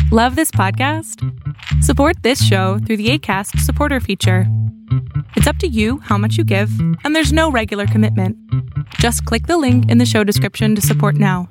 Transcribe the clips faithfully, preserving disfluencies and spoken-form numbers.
Love this podcast? Support this show through the Acast supporter feature. It's up to you how much you give, and there's no regular commitment. Just click the link in the show description to support now.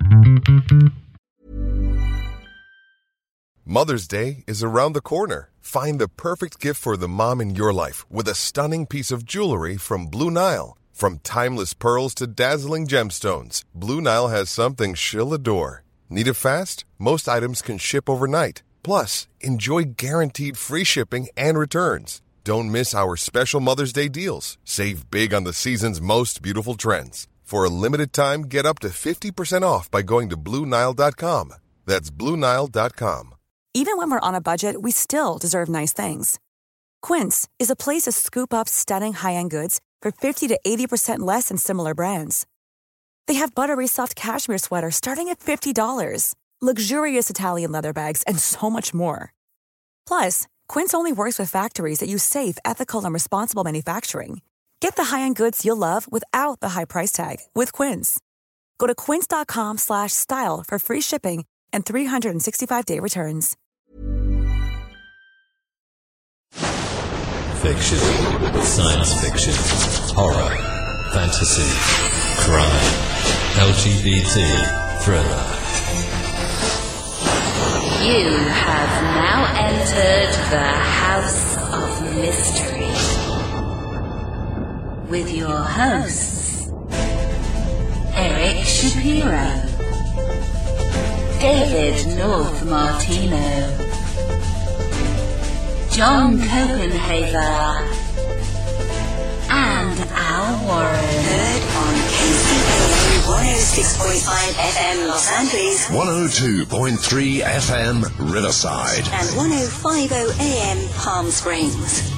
Mother's Day is around the corner. Find the perfect gift for the mom in your life with a stunning piece of jewelry from Blue Nile. From timeless pearls to dazzling gemstones, Blue Nile has something she'll adore. Need it fast? Most items can ship overnight. Plus, enjoy guaranteed free shipping and returns. Don't miss our special Mother's Day deals. Save big on the season's most beautiful trends. For a limited time, get up to fifty percent off by going to Blue Nile dot com. That's Blue Nile dot com. Even when we're on a budget, we still deserve nice things. Quince is a place to scoop up stunning high-end goods for fifty to eighty percent less than similar brands. They have buttery soft cashmere sweaters starting at fifty dollars, luxurious Italian leather bags, and so much more. Plus, Quince only works with factories that use safe, ethical, and responsible manufacturing. Get the high-end goods you'll love without the high price tag with Quince. Go to quince dot com slash style for free shipping and three hundred sixty-five day returns. Fiction, science fiction, horror, fantasy, crime, L G B T, thriller. You have now entered the House of Mystery with your hosts, Eric Shapiro, David North Martino, John Copenhaver, and Al Warren. Heard on K C P one oh six point five F M Los Angeles, one oh two point three F M Riverside, and one oh five point oh A M Palm Springs.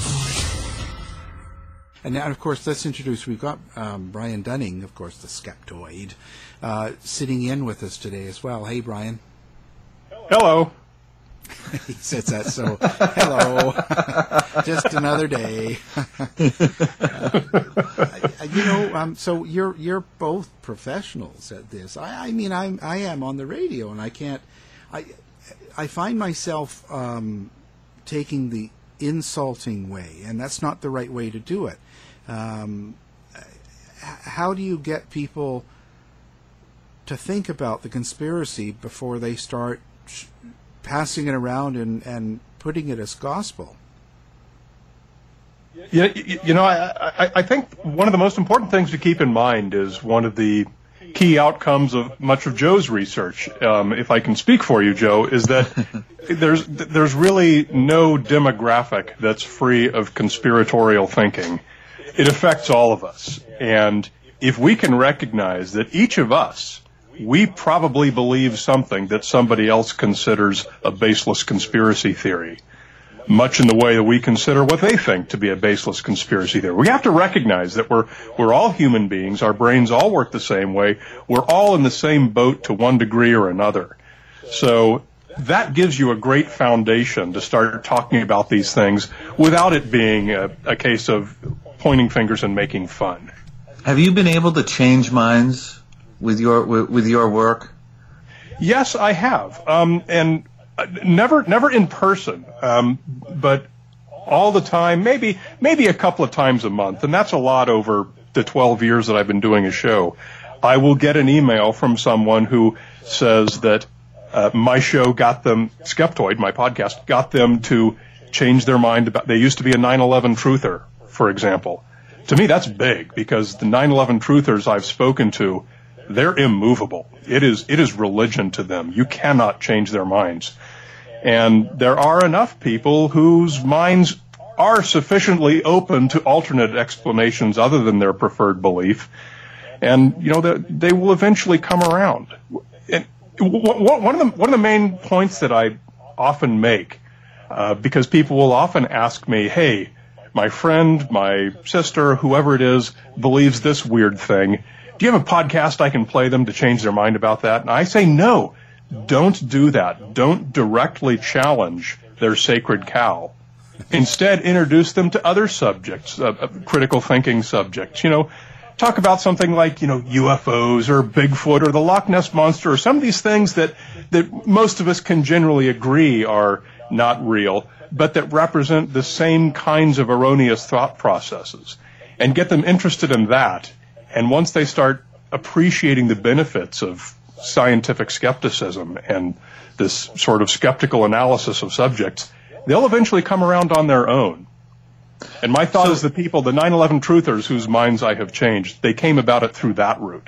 And now, of course, let's introduce, we've got um, Brian Dunning, of course, the Skeptoid, uh, sitting in with us today as well. Hey, Brian. Hello. He says that so, hello, just another day. uh, you know, um, so you're you're both professionals at this. I, I mean, I'm I am on the radio, and I can't. I I find myself um, taking the insulting way, and that's not the right way to do it. Um, how do you get people to think about the conspiracy before they start sh- passing it around and, and putting it as gospel? Yeah, you, you know, I, I, I think one of the most important things to keep in mind is one of the key outcomes of much of Joe's research, um, if I can speak for you, Joe, is that there's there's really no demographic that's free of conspiratorial thinking. It affects all of us. And if we can recognize that each of us, we probably believe something that somebody else considers a baseless conspiracy theory, much in the way that we consider what they think to be a baseless conspiracy theory. We have to recognize that we're we're all human beings. Our brains all work the same way. We're all in the same boat to one degree or another. So that gives you a great foundation to start talking about these things without it being a, a case of pointing fingers and making fun. Have you been able to change minds with your with, with your work? Yes, I have, um, and uh, never never in person, um, but all the time. Maybe maybe a couple of times a month, and that's a lot over the twelve years that I've been doing a show. I will get an email from someone who says that uh, my show got them, Skeptoid, my podcast, got them to change their mind about. They used to be a nine eleven truther, for example. To me, that's big, because the nine eleven truthers I've spoken to, they're immovable. It is it is religion to them. You cannot change their minds. And there are enough people whose minds are sufficiently open to alternate explanations other than their preferred belief. And, you know, they, they will eventually come around. And one of the one of the main points that I often make, uh, because people will often ask me, hey, my friend, my sister, whoever it is, believes this weird thing. Do you have a podcast I can play them to change their mind about that? And I say, no, don't do that. Don't directly challenge their sacred cow. Instead, introduce them to other subjects, uh, uh, critical thinking subjects. You know, talk about something like, you know, U F Os or Bigfoot or the Loch Ness Monster or some of these things that that most of us can generally agree are not real, but that represent the same kinds of erroneous thought processes, and get them interested in that. And once they start appreciating the benefits of scientific skepticism and this sort of skeptical analysis of subjects, they'll eventually come around on their own. And my thought so, is the people, the nine eleven truthers whose minds I have changed, they came about it through that route.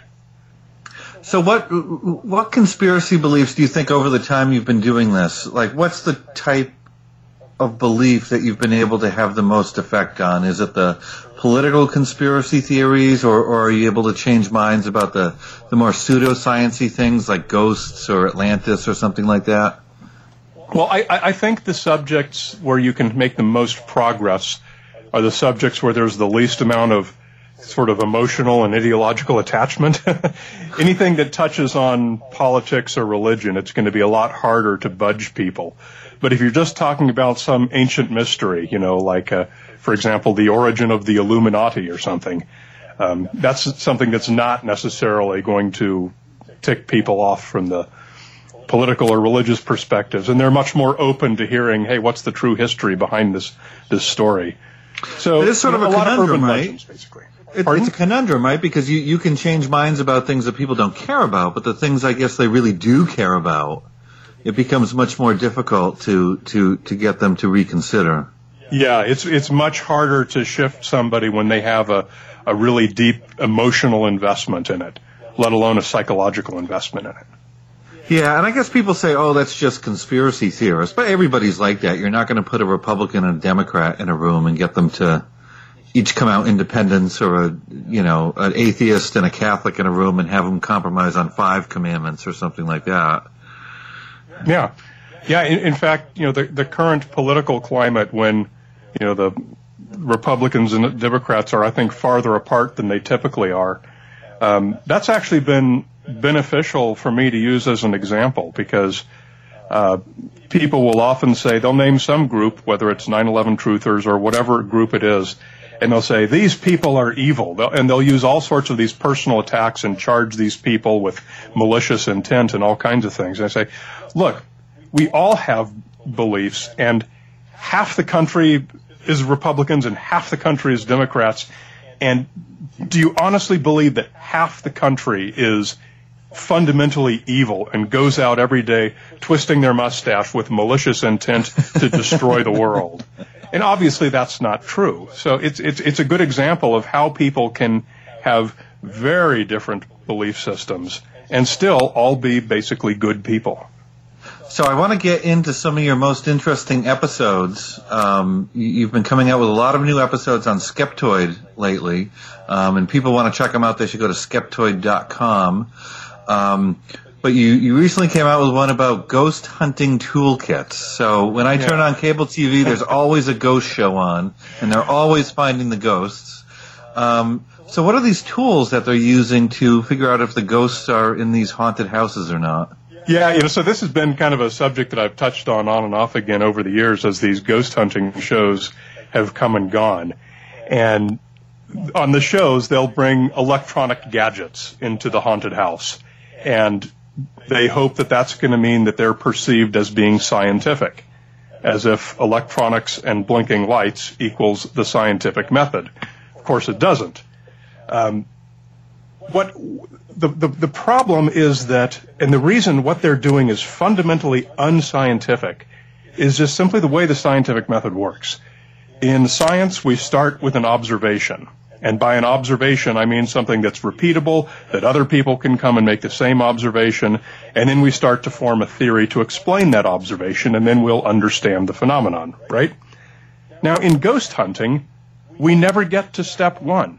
So what what conspiracy beliefs do you think over the time you've been doing this? Like, what's the type of belief that you've been able to have the most effect on? Is it the political conspiracy theories, or, or are you able to change minds about the, the more pseudoscience-y things like ghosts or Atlantis or something like that? Well, I, I think the subjects where you can make the most progress are the subjects where there's the least amount of sort of emotional and ideological attachment. Anything that touches on politics or religion, it's going to be a lot harder to budge people. But if you're just talking about some ancient mystery, you know, like, uh, for example, the origin of the Illuminati or something, um, that's something that's not necessarily going to tick people off from the political or religious perspectives. And they're much more open to hearing, hey, what's the true history behind this this story? So it is sort you know, of a, a lot conundrum, of urban right? legends, basically. It, it's a conundrum, right? Because you, you can change minds about things that people don't care about, but the things I guess they really do care about, it becomes much more difficult to, to, to get them to reconsider. Yeah, it's it's much harder to shift somebody when they have a, a really deep emotional investment in it, let alone a psychological investment in it. Yeah, and I guess people say, oh, that's just conspiracy theorists, but everybody's like that. You're not going to put a Republican and a Democrat in a room and get them to each come out independents, or a, you know, an atheist and a Catholic in a room and have them compromise on five commandments or something like that. Yeah. Yeah, in, in fact, you know, the, the current political climate when, you know, the Republicans and Democrats are, I think, farther apart than they typically are, um, that's actually been beneficial for me to use as an example, because uh, people will often say, they'll name some group, whether it's nine eleven truthers or whatever group it is, and they'll say, these people are evil. They'll, and they'll use all sorts of these personal attacks and charge these people with malicious intent and all kinds of things. And I say, look, we all have beliefs, and half the country is Republicans and half the country is Democrats. And do you honestly believe that half the country is fundamentally evil and goes out every day twisting their mustache with malicious intent to destroy the world? And obviously that's not true. So it's it's it's a good example of how people can have very different belief systems and still all be basically good people. So I want to get into some of your most interesting episodes. Um, you've been coming out with a lot of new episodes on Skeptoid lately, um, and people want to check them out. They should go to skeptoid dot com. Um, but you, you recently came out with one about ghost hunting toolkits. So when I turn on cable T V, there's always a ghost show on, and they're always finding the ghosts. Um, so what are these tools that they're using to figure out if the ghosts are in these haunted houses or not? Yeah, you know, so this has been kind of a subject that I've touched on on and off again over the years as these ghost hunting shows have come and gone. And on the shows, they'll bring electronic gadgets into the haunted house. And they hope that that's going to mean that they're perceived as being scientific, as if electronics and blinking lights equals the scientific method. Of course, it doesn't. Um, what the, the the problem is that, and the reason what they're doing is fundamentally unscientific, is just simply the way the scientific method works. In science, we start with an observation. And by an observation, I mean something that's repeatable, that other people can come and make the same observation, and then we start to form a theory to explain that observation, and then we'll understand the phenomenon, right? Now, in ghost hunting, we never get to step one.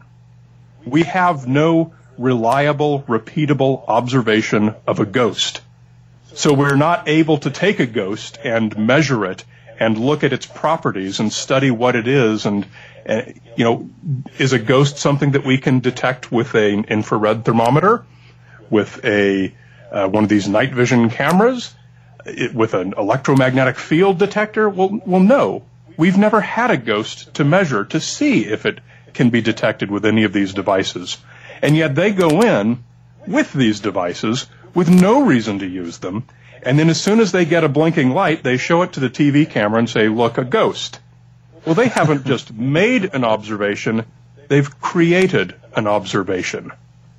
We have no reliable, repeatable observation of a ghost. So we're not able to take a ghost and measure it and look at its properties and study what it is. And, uh, you know, is a ghost something that we can detect with an infrared thermometer, with a uh, one of these night vision cameras, it, with an electromagnetic field detector? Well, well, no. We've never had a ghost to measure to see if it can be detected with any of these devices. And yet they go in with these devices with no reason to use them, And then as soon as they get a blinking light, they show it to the T V camera and say, look, a ghost. Well, they haven't just made an observation, they've created an observation.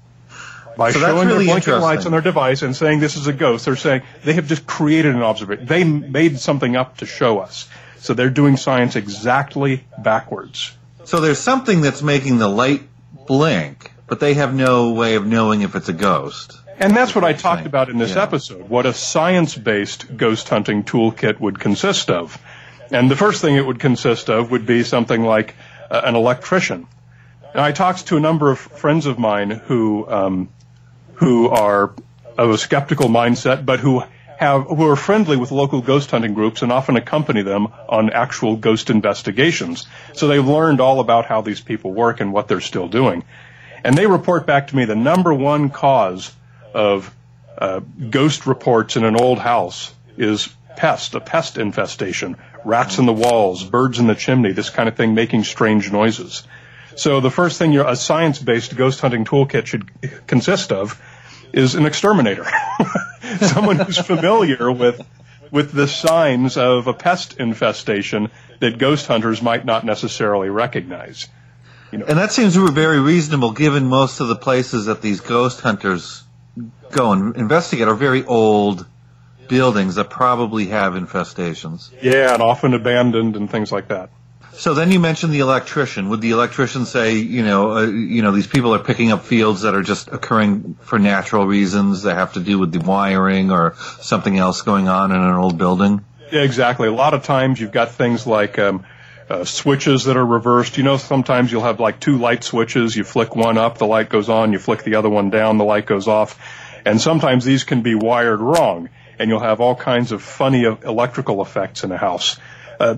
By so showing really their blinking lights on their device and saying this is a ghost, they're saying they have just created an observation. They made something up to show us. So they're doing science exactly backwards. So there's something that's making the light blink, but they have no way of knowing if it's a ghost. And that's what I talked about in this yeah. episode, what a science-based ghost hunting toolkit would consist of. And the first thing it would consist of would be something like uh, an electrician. Now, I talked to a number of friends of mine who um, who are of a skeptical mindset, but who have who are friendly with local ghost hunting groups and often accompany them on actual ghost investigations. So they've learned all about how these people work and what they're still doing. And they report back to me the number one cause of uh, ghost reports in an old house is pest, a pest infestation, rats in the walls, birds in the chimney, this kind of thing, making strange noises. So the first thing your, a science-based ghost hunting toolkit should consist of is an exterminator, someone who's familiar with with the signs of a pest infestation that ghost hunters might not necessarily recognize. You know. And that seems very reasonable, given most of the places that these ghost hunters go and investigate are very old buildings that probably have infestations. Yeah, and often abandoned and things like that. So then you mentioned the electrician. Would the electrician say, you know, uh, you know, these people are picking up fields that are just occurring for natural reasons that have to do with the wiring or something else going on in an old building? Yeah, exactly. A lot of times you've got things like um, uh, switches that are reversed. You know, sometimes you'll have like two light switches. You flick one up, the light goes on. You flick the other one down, the light goes off. And sometimes these can be wired wrong, and you'll have all kinds of funny electrical effects in a house. Uh,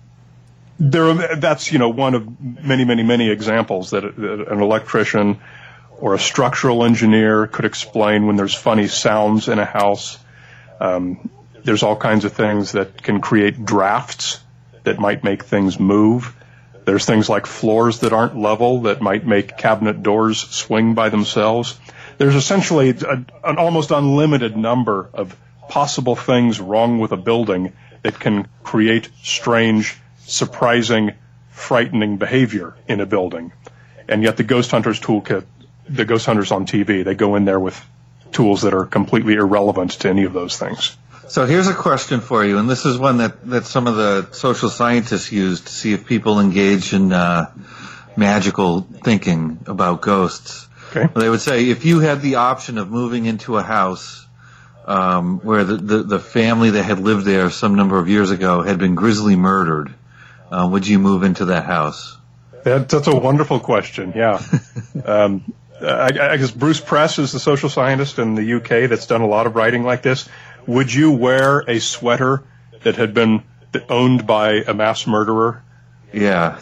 There, that's, you know, one of many, many, many examples that an electrician or a structural engineer could explain when there's funny sounds in a house. Um, there's all kinds of things that can create drafts that might make things move. There's things like floors that aren't level that might make cabinet doors swing by themselves. There's essentially a, an almost unlimited number of possible things wrong with a building that can create strange, surprising, frightening behavior in a building. And yet the Ghost Hunters toolkit, the Ghost Hunters on T V, they go in there with tools that are completely irrelevant to any of those things. So here's a question for you, and this is one that, that some of the social scientists use to see if people engage in uh, magical thinking about ghosts. Okay. They would say, if you had the option of moving into a house um, where the, the, the family that had lived there some number of years ago had been grisly murdered, uh, would you move into that house? That, that's a wonderful question, yeah. um, I, I guess Bruce Press is the social scientist in the U K that's done a lot of writing like this. Would you wear a sweater that had been owned by a mass murderer? Yeah.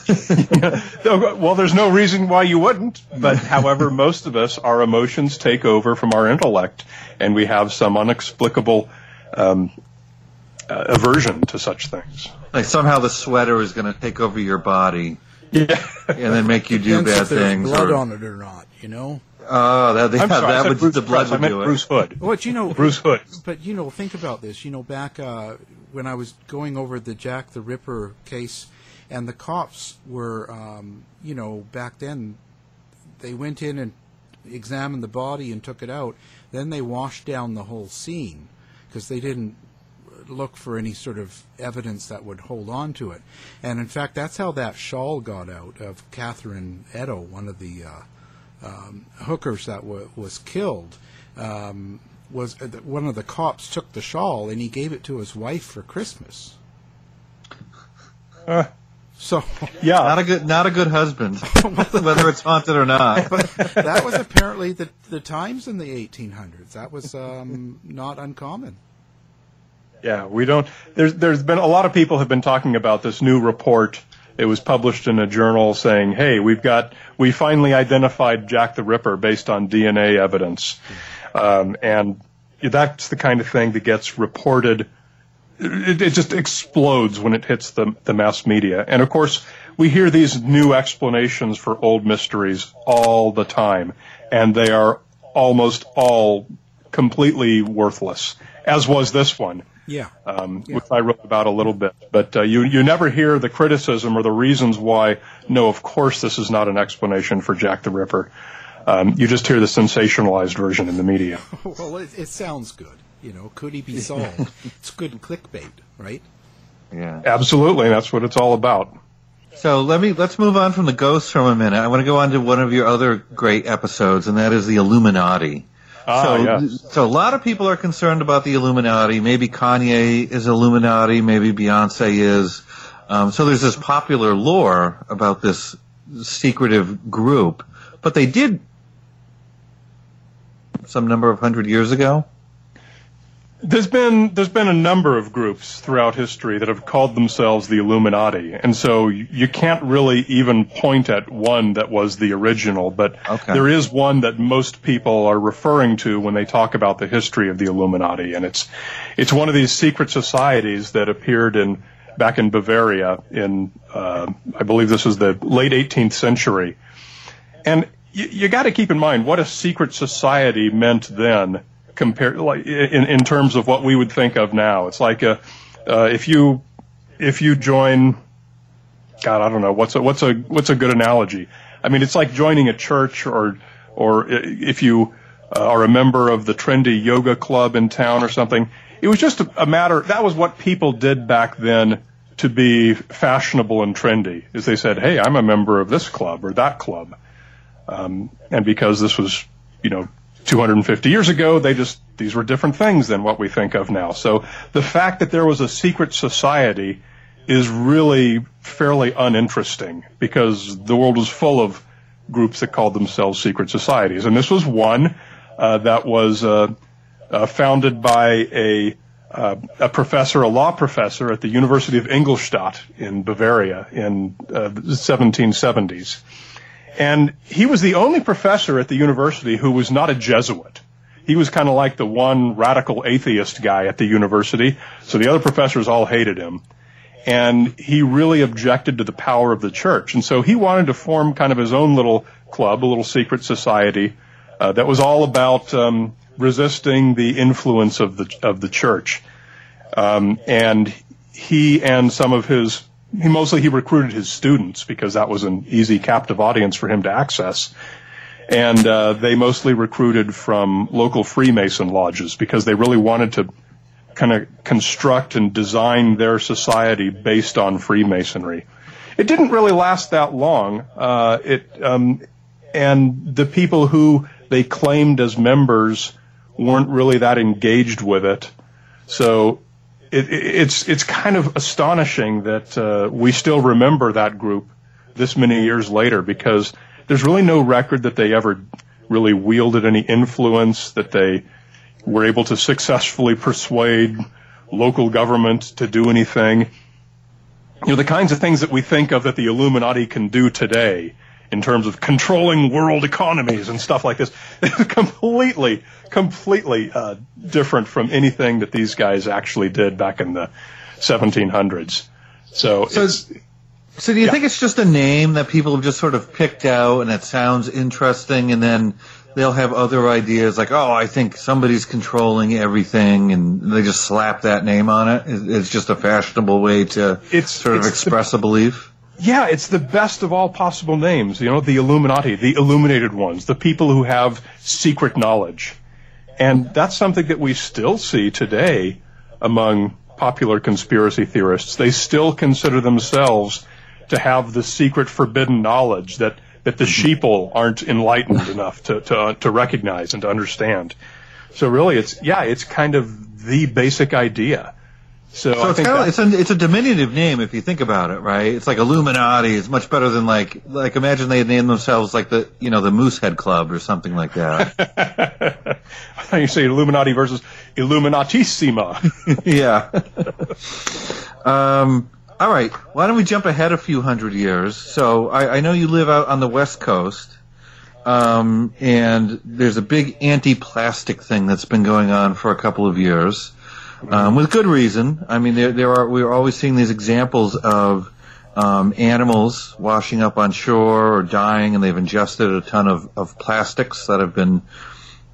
Well, there's no reason why you wouldn't. But, however, most of us, our emotions take over from our intellect, and we have some inexplicable um, uh, aversion to such things. Like somehow the sweater is going to take over your body, yeah, and then make you do Depends bad if there's things. blood or, on it or not, you know. Oh, that, yeah, I'm sorry, I that said would Bruce the blood Press. would I meant do it. Bruce Hood. But you know, Bruce Hood. But you know, think about this. You know, back uh, when I was going over the Jack the Ripper case, and the cops were, um, you know, back then, they went in and examined the body and took it out. Then they washed down the whole scene because they didn't look for any sort of evidence that would hold on to it. And in fact, that's how that shawl got out of Catherine Edo, one of the uh, um, hookers that w- was killed. Um, was uh, one of the cops took the shawl and he gave it to his wife for Christmas. Uh. So yeah, not a good, not a good husband, whether it's haunted or not. But that was apparently the the times in the eighteen hundreds. That was um, not uncommon. Yeah, we don't. There's there's been a lot of people have been talking about this new report. It was published in a journal saying, "Hey, we've got we finally identified Jack the Ripper based on D N A evidence," um, and that's the kind of thing that gets reported. It, it just explodes when it hits the, the mass media. And, of course, we hear these new explanations for old mysteries all the time, and they are almost all completely worthless. as was this one. Yeah. Um, yeah. which I wrote about a little bit. But uh, you you never hear the criticism or the reasons why, no, of course this is not an explanation for Jack the Ripper. Um, you just hear the sensationalized version in the media. Well, it, it sounds good. You know, could he be solved? It's good clickbait, right? Yeah. Absolutely. That's what it's all about. So let me let's move on from the ghosts for a minute. I want to go on to one of your other great episodes, and that is the Illuminati. Ah, so, yes. so a lot of people are concerned about the Illuminati. Maybe Kanye is Illuminati. Maybe Beyonce is. Um, so there's this popular lore about this secretive group. But they did some number of hundred years ago. There's been there's been a number of groups throughout history that have called themselves the Illuminati, and so you can't really even point at one that was the original, but okay. There is one that most people are referring to when they talk about the history of the Illuminati, and it's it's one of these secret societies that appeared in back in Bavaria in uh, I believe this was the late eighteenth century, and you, you got to keep in mind what a secret society meant then. Compared, like in, in terms of what we would think of now, it's like a, uh, if you if you join, God, I don't know what's a what's a what's a good analogy. I mean, it's like joining a church, or or if you uh, are a member of the trendy yoga club in town or something. It was just a, a matter. That was what people did back then to be fashionable and trendy. Is they said, "Hey, I'm a member of this club or that club," um, and because this was, you know, two hundred fifty years ago, they just, these were different things than what we think of now. So the fact that there was a secret society is really fairly uninteresting because the world was full of groups that called themselves secret societies. And this was one uh, that was uh, uh, founded by a, uh, a professor, a law professor at the University of Ingolstadt in Bavaria in uh, the seventeen seventies. And he was the only professor at the university who was not a Jesuit. He was kind of like the one radical atheist guy at the university, so the other professors all hated him. And he really objected to the power of the church. And so he wanted to form kind of his own little club, a little secret society, uh, that was all about um, resisting the influence of the of the church. Um, and he and some of his He mostly he recruited his students because that was an easy captive audience for him to access. And uh, they mostly recruited from local Freemason lodges because they really wanted to kind of construct and design their society based on Freemasonry. It didn't really last that long. Uh, it um, and the people who they claimed as members weren't really that engaged with it. So It, it's it's kind of astonishing that uh, we still remember that group this many years later because there's really no record that they ever really wielded any influence, that they were able to successfully persuade local government to do anything. You know, the kinds of things that we think of that the Illuminati can do today in terms of controlling world economies and stuff like this, completely, completely uh, different from anything that these guys actually did back in the seventeen hundreds. So, so, it's, so do you yeah. think it's just a name that people have just sort of picked out and it sounds interesting, and then they'll have other ideas like, oh, I think somebody's controlling everything, and they just slap that name on it? It's just a fashionable way to it's, sort of it's express the, a belief? Yeah, it's the best of all possible names. You know, the Illuminati, the illuminated ones, the people who have secret knowledge. And that's something that we still see today among popular conspiracy theorists. They still consider themselves to have the secret forbidden knowledge that, that the sheeple aren't enlightened enough to, to, uh, to recognize and to understand. So really, it's, yeah, it's kind of the basic idea. So, so I it's think kind of, that, it's a it's a diminutive name if you think about it, right? It's like Illuminati. It's much better than like like imagine they had named themselves like the you know the Moosehead Club or something like that. I thought you say Illuminati versus Illuminatissima. Yeah. um. All right. Why don't we jump ahead a few hundred years? So I, I know you live out on the West Coast, um, and there's a big anti-plastic thing that's been going on for a couple of years. Um, with good reason. I mean, there, there are, we're always seeing these examples of, um, animals washing up on shore or dying, and they've ingested a ton of, of plastics that have been,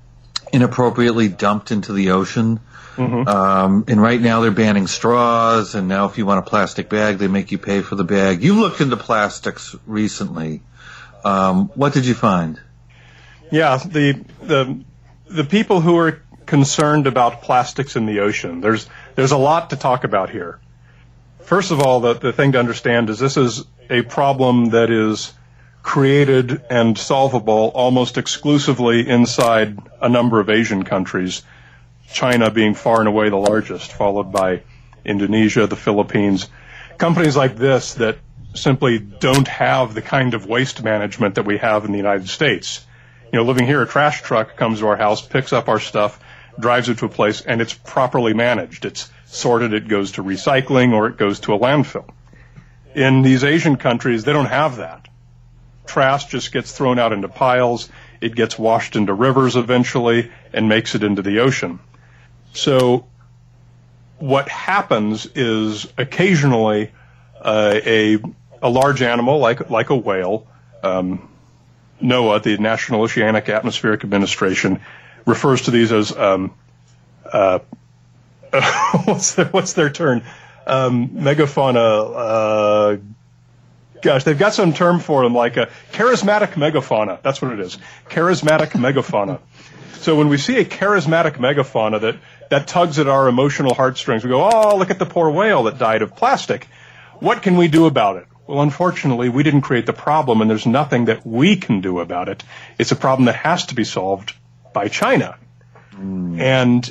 inappropriately dumped into the ocean. Mm-hmm. Um, and right now they're banning straws, and now if you want a plastic bag, they make you pay for the bag. You looked into plastics recently. Um, what did you find? Yeah, the the the people who are concerned about plastics in the ocean, there's there's a lot to talk about here. First of all, the, the thing to understand is this is a problem that is created and solvable almost exclusively inside a number of Asian countries, China being far and away the largest, followed by Indonesia, the Philippines. Companies like this that simply don't have the kind of waste management that we have in the United States. You know, living here, a trash truck comes to our house, picks up our stuff, drives it to a place, and it's properly managed. It's sorted, it goes to recycling, or it goes to a landfill. In these Asian countries, they don't have that. Trash just gets thrown out into piles, it gets washed into rivers eventually, and makes it into the ocean. So what happens is occasionally uh, a a large animal like like a whale, um, NOAA, the National Oceanic Atmospheric Administration, refers to these as um, uh, what's their, what's their term? Um, megafauna. Uh, gosh, they've got some term for them, like a charismatic megafauna. That's what it is. Charismatic megafauna. So when we see a charismatic megafauna that that tugs at our emotional heartstrings, we go, oh, look at the poor whale that died of plastic. What can we do about it? Well, unfortunately, we didn't create the problem, and there's nothing that we can do about it. It's a problem that has to be solved by China. Mm. And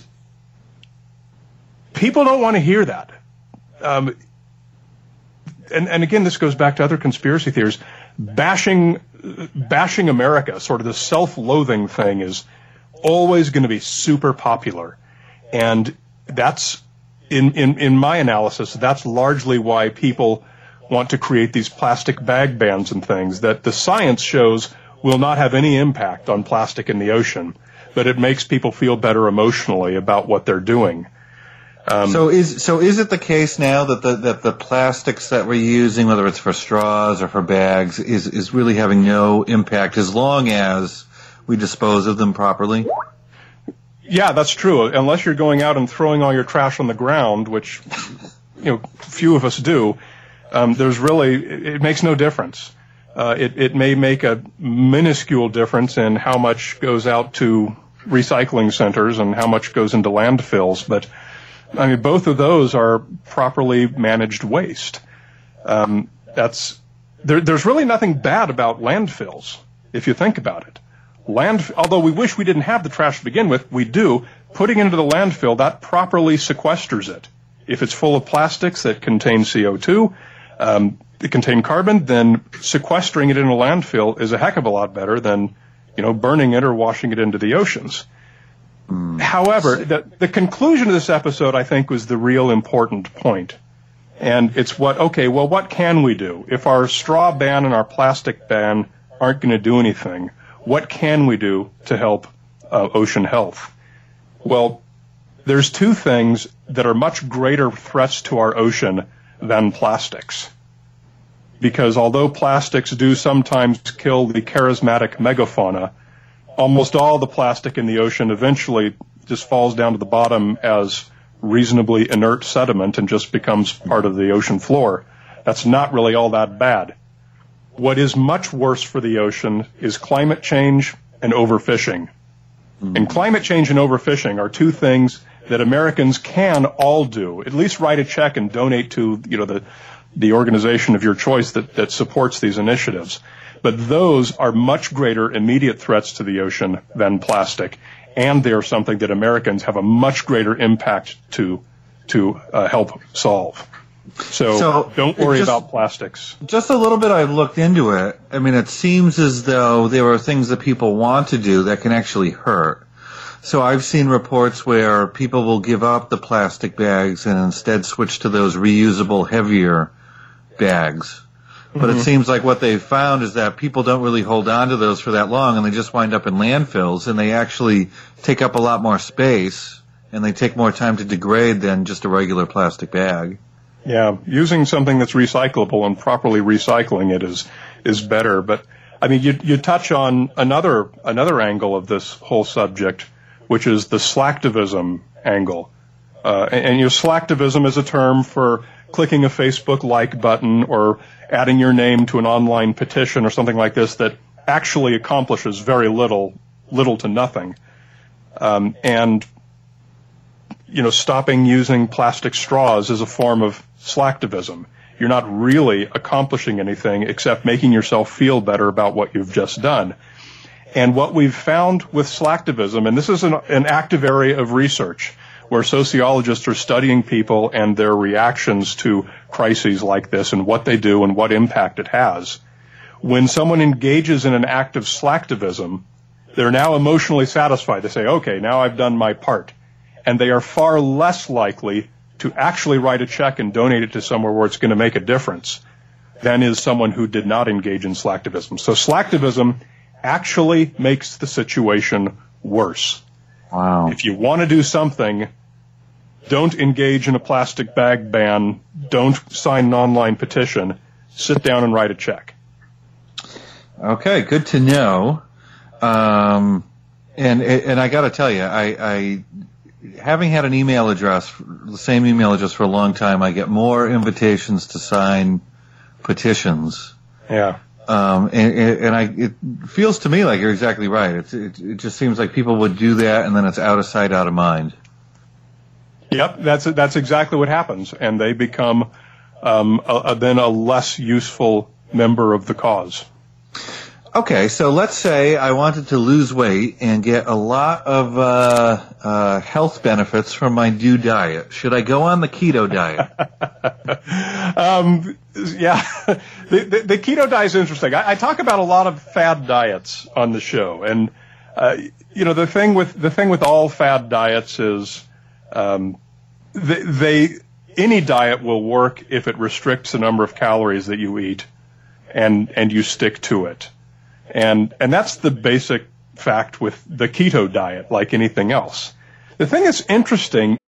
people don't want to hear that. Um, and, and again, this goes back to other conspiracy theories. Bashing, bashing America, sort of the self-loathing thing, is always going to be super popular. And that's, in, in, in my analysis, that's largely why people want to create these plastic bag bans and things that the science shows will not have any impact on plastic in the ocean, but it makes people feel better emotionally about what they're doing. Um, so is so is it the case now that the that the plastics that we're using, whether it's for straws or for bags, is is really having no impact as long as we dispose of them properly? Yeah, that's true. Unless you're going out and throwing all your trash on the ground, which you know few of us do, um, there's really it makes no difference. Uh, it it may make a minuscule difference in how much goes out to recycling centers and how much goes into landfills, but I mean, both of those are properly managed waste. Um, that's there, there's really nothing bad about landfills, if you think about it. Land, although we wish we didn't have the trash to begin with, we do. Putting it into the landfill, that properly sequesters it. If it's full of plastics that contain C O two, um, that contain carbon, then sequestering it in a landfill is a heck of a lot better than, you know, burning it or washing it into the oceans. Mm. However, the, the conclusion of this episode, I think, was the real important point. And it's what, okay, well, what can we do? If our straw ban and our plastic ban aren't going to do anything, what can we do to help uh, ocean health? Well, there's two things that are much greater threats to our ocean than plastics. Because although plastics do sometimes kill the charismatic megafauna, almost all the plastic in the ocean eventually just falls down to the bottom as reasonably inert sediment and just becomes part of the ocean floor. That's not really all that bad. What is much worse for the ocean is climate change and overfishing. Mm-hmm. And climate change and overfishing are two things that Americans can all do. At least write a check and donate to, you know, the the organization of your choice that, that supports these initiatives. But those are much greater immediate threats to the ocean than plastic, and they are something that Americans have a much greater impact to to uh, help solve. So, so don't worry just, about plastics. Just a little bit I've looked into it. I mean, it seems as though there are things that people want to do that can actually hurt. So I've seen reports where people will give up the plastic bags and instead switch to those reusable, heavier bags. But mm-hmm. it seems like what they've found is that people don't really hold on to those for that long, and they just wind up in landfills, and they actually take up a lot more space, and they take more time to degrade than just a regular plastic bag. Yeah, using something that's recyclable and properly recycling it is is better. But I mean, you you touch on another another angle of this whole subject, which is the slacktivism angle. Uh, and, and you know, slacktivism is a term for clicking a Facebook like button or adding your name to an online petition or something like this that actually accomplishes very little, little to nothing. Um, and, you know, stopping using plastic straws is a form of slacktivism. You're not really accomplishing anything except making yourself feel better about what you've just done. And what we've found with slacktivism, and this is an, an active area of research where sociologists are studying people and their reactions to crises like this and what they do and what impact it has. When someone engages in an act of slacktivism, they're now emotionally satisfied. They say, okay, now I've done my part. And they are far less likely to actually write a check and donate it to somewhere where it's going to make a difference than is someone who did not engage in slacktivism. So slacktivism actually makes the situation worse. Wow. If you want to do something, don't engage in a plastic bag ban, don't sign an online petition, sit down and write a check. Okay, good to know. Um, and and I got to tell you, I, I having had an email address, the same email address for a long time, I get more invitations to sign petitions. Yeah. Um, and, and I, it feels to me like you're exactly right. It's, it, it just seems like people would do that and then it's out of sight, out of mind. Yep, that's that's exactly what happens, and they become um, a, a, then a less useful member of the cause. Okay, so let's say I wanted to lose weight and get a lot of uh, uh, health benefits from my new diet. Should I go on the keto diet? um, yeah, the, the, the keto diet is interesting. I, I talk about a lot of fad diets on the show, and uh, you know the thing with the thing with all fad diets is um, they, they any diet will work if it restricts the number of calories that you eat, and and you stick to it. And and that's the basic fact with the keto diet, like anything else. The thing that's interesting.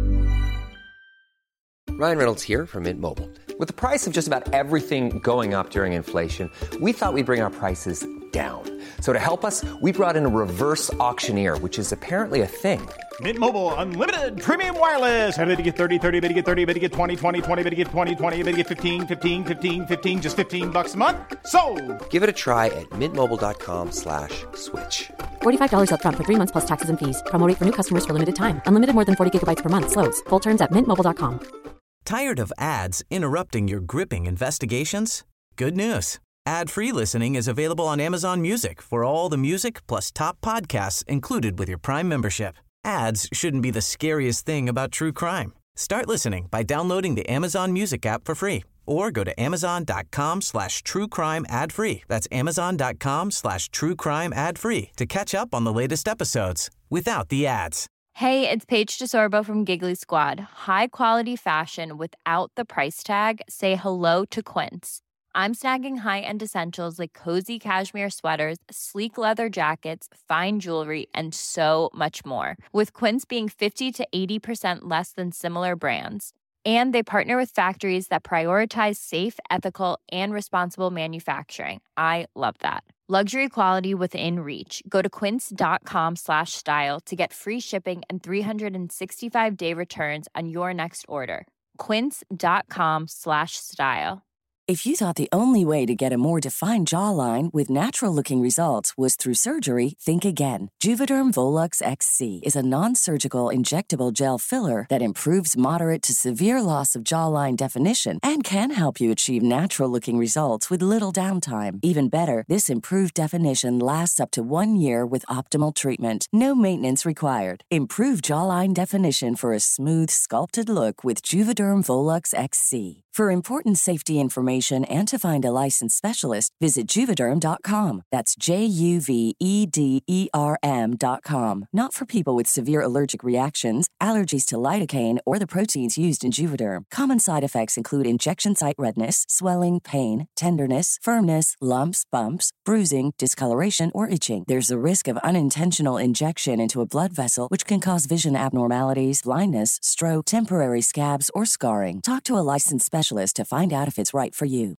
Ryan Reynolds here from Mint Mobile. With the price of just about everything going up during inflation, we thought we'd bring our prices down. So to help us, we brought in a reverse auctioneer, which is apparently a thing. Mint Mobile Unlimited Premium Wireless. How to get thirty, thirty, bit to get thirty, bit to get twenty, twenty, twenty, bit to get twenty, twenty, bit to get fifteen, fifteen, fifteen, fifteen, just fifteen bucks a month? Sold! Give it a try at mintmobile.com slash switch. forty-five dollars up front for three months plus taxes and fees. Promo rate for new customers for limited time. Unlimited more than forty gigabytes per month. Slows full terms at mint mobile dot com. Tired of ads interrupting your gripping investigations? Good news. Ad-free listening is available on Amazon Music for all the music plus top podcasts included with your Prime membership. Ads shouldn't be the scariest thing about true crime. Start listening by downloading the Amazon Music app for free or go to amazon.com slash true crime ad free. That's amazon.com slash true crime ad free to catch up on the latest episodes without the ads. Hey, it's Paige DeSorbo from Giggly Squad. High quality fashion without the price tag. Say hello to Quince. I'm snagging high-end essentials like cozy cashmere sweaters, sleek leather jackets, fine jewelry, and so much more. With Quince being fifty to eighty percent less than similar brands. And they partner with factories that prioritize safe, ethical, and responsible manufacturing. I love that. Luxury quality within reach. Go to quince.com slash style to get free shipping and three sixty-five day returns on your next order. Quince.com slash style. If you thought the only way to get a more defined jawline with natural-looking results was through surgery, think again. Juvederm Volux X C is a non-surgical injectable gel filler that improves moderate to severe loss of jawline definition and can help you achieve natural-looking results with little downtime. Even better, this improved definition lasts up to one year with optimal treatment. No maintenance required. Improve jawline definition for a smooth, sculpted look with Juvederm Volux X C. For important safety information and to find a licensed specialist, visit Juvederm dot com. That's J U V E D E R M dot com. Not for people with severe allergic reactions, allergies to lidocaine, or the proteins used in Juvederm. Common side effects include injection site redness, swelling, pain, tenderness, firmness, lumps, bumps, bruising, discoloration, or itching. There's a risk of unintentional injection into a blood vessel, which can cause vision abnormalities, blindness, stroke, temporary scabs, or scarring. Talk to a licensed specialist to find out if it's right for you.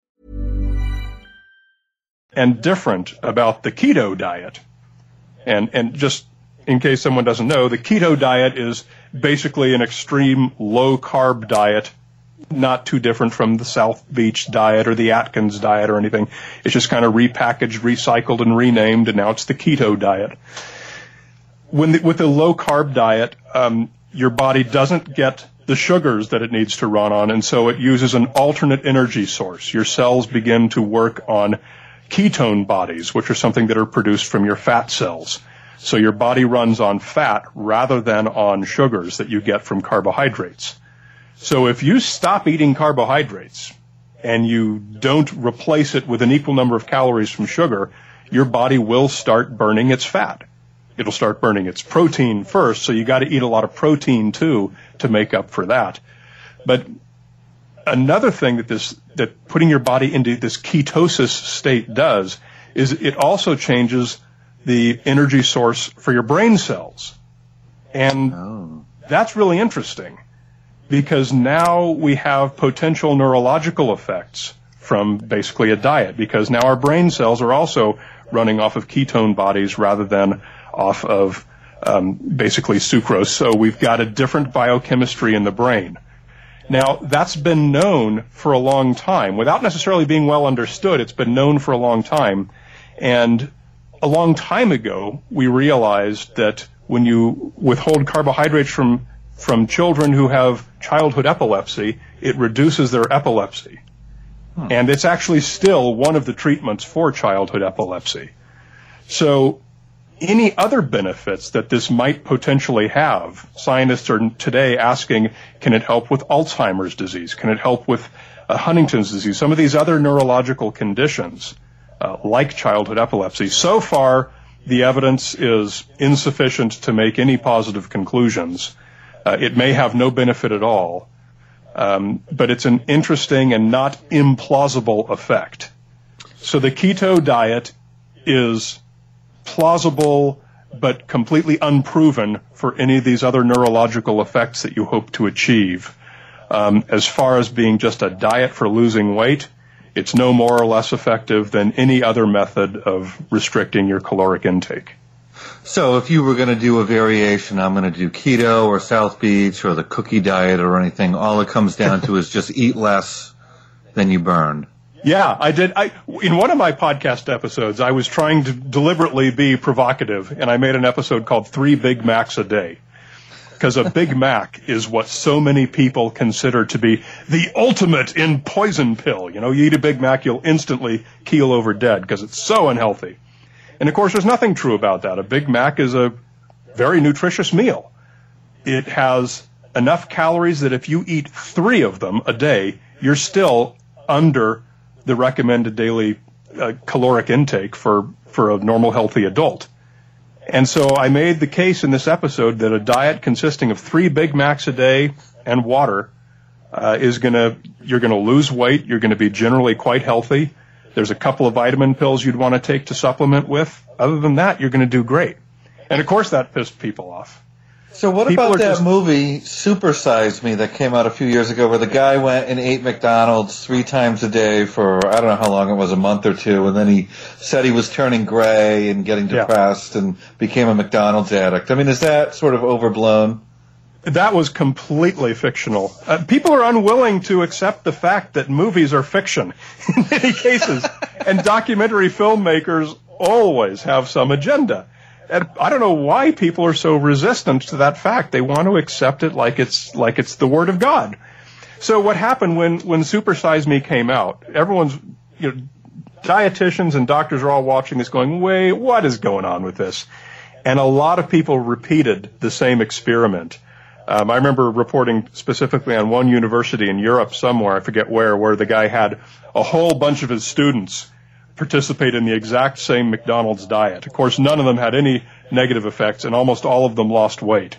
And different about the keto diet. And and just in case someone doesn't know, the keto diet is basically an extreme low-carb diet, not too different from the South Beach diet or the Atkins diet or anything. It's just kind of repackaged, recycled, and renamed, and now it's the keto diet. When the, with the low-carb diet, um, your body doesn't get the sugars that it needs to run on, and so it uses an alternate energy source. Your cells begin to work on ketone bodies, which are something that are produced from your fat cells. So your body runs on fat rather than on sugars that you get from carbohydrates. So if you stop eating carbohydrates and you don't replace it with an equal number of calories from sugar, your body will start burning its fat. It'll start burning its protein first, so you got to eat a lot of protein too to make up for that. But another thing that this that putting your body into this ketosis state does is it also changes the energy source for your brain cells. And oh. that's really interesting because now we have potential neurological effects from basically a diet, because now our brain cells are also running off of ketone bodies rather than off of um, basically sucrose. So we've got a different biochemistry in the brain. Now, that's been known for a long time. Without necessarily being well understood, it's been known for a long time. And a long time ago, we realized that when you withhold carbohydrates from, from children who have childhood epilepsy, it reduces their epilepsy. Hmm. And it's actually still one of the treatments for childhood epilepsy. So any other benefits that this might potentially have, scientists are today asking, can it help with Alzheimer's disease? Can it help with uh, Huntington's disease? Some of these other neurological conditions, uh, like childhood epilepsy. So far, the evidence is insufficient to make any positive conclusions. Uh, it may have no benefit at all, um, but it's an interesting and not implausible effect. So the keto diet is plausible but completely unproven for any of these other neurological effects that you hope to achieve. Um, as far as being just a diet for losing weight, it's no more or less effective than any other method of restricting your caloric intake. So if you were going to do a variation, I'm going to do keto or South Beach or the cookie diet or anything, all it comes down to is just eat less than you burn. Yeah, I did. I, in one of my podcast episodes, I was trying to deliberately be provocative, and I made an episode called Three Big Macs a Day. Because a Big Mac is what so many people consider to be the ultimate in poison pill. You know, you eat a Big Mac, you'll instantly keel over dead because it's so unhealthy. And, of course, there's nothing true about that. A Big Mac is a very nutritious meal. It has enough calories that if you eat three of them a day, you're still under the recommended daily uh, caloric intake for, for a normal, healthy adult. And so I made the case in this episode that a diet consisting of three Big Macs a day and water uh, is going to, you're going to lose weight. You're going to be generally quite healthy. There's a couple of vitamin pills you'd want to take to supplement with. Other than that, you're going to do great. And, of course, that pissed people off. So what People about that just, movie, Super Size Me, that came out a few years ago where the guy went and ate McDonald's three times a day for, I don't know how long it was, a month or two, and then he said he was turning gray and getting depressed yeah. and became a McDonald's addict. I mean, is that sort of overblown? That was completely fictional. Uh, people are unwilling to accept the fact that movies are fiction in many cases, and documentary filmmakers always have some agenda. And I don't know why people are so resistant to that fact. They want to accept it like it's like it's the Word of God. So what happened when, when Super Size Me came out, everyone's, you know, dietitians and doctors are all watching this going, wait, what is going on with this? And a lot of people repeated the same experiment. Um, I remember reporting specifically on one university in Europe somewhere, I forget where, where the guy had a whole bunch of his students participate in the exact same McDonald's diet. Of course, none of them had any negative effects, and almost all of them lost weight.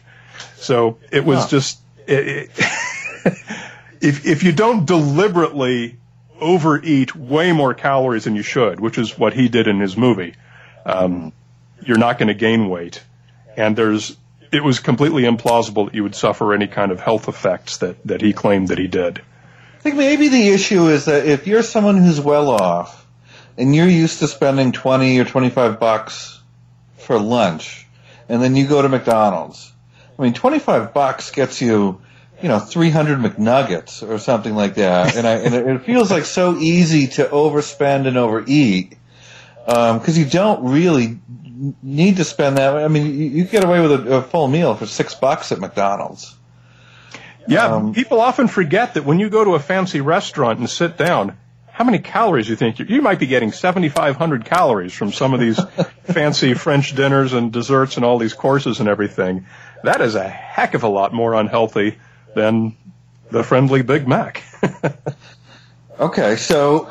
So it was huh. just, it, it if if you don't deliberately overeat way more calories than you should, which is what he did in his movie, um, you're not going to gain weight. And there's, it was completely implausible that you would suffer any kind of health effects that, that he claimed that he did. I think maybe the issue is that if you're someone who's well off, and you're used to spending twenty or twenty-five bucks for lunch, and then you go to McDonald's. I mean, twenty-five bucks gets you, you know, three hundred McNuggets or something like that. And, I, and it feels like so easy to overspend and overeat because um, you don't really need to spend that. I mean, you, you get away with a, a full meal for six bucks at McDonald's. Yeah, Um, people often forget that when you go to a fancy restaurant and sit down, how many calories you think? You, you might be getting seventy-five hundred calories from some of these fancy French dinners and desserts and all these courses and everything. That is a heck of a lot more unhealthy than the friendly Big Mac. Okay, so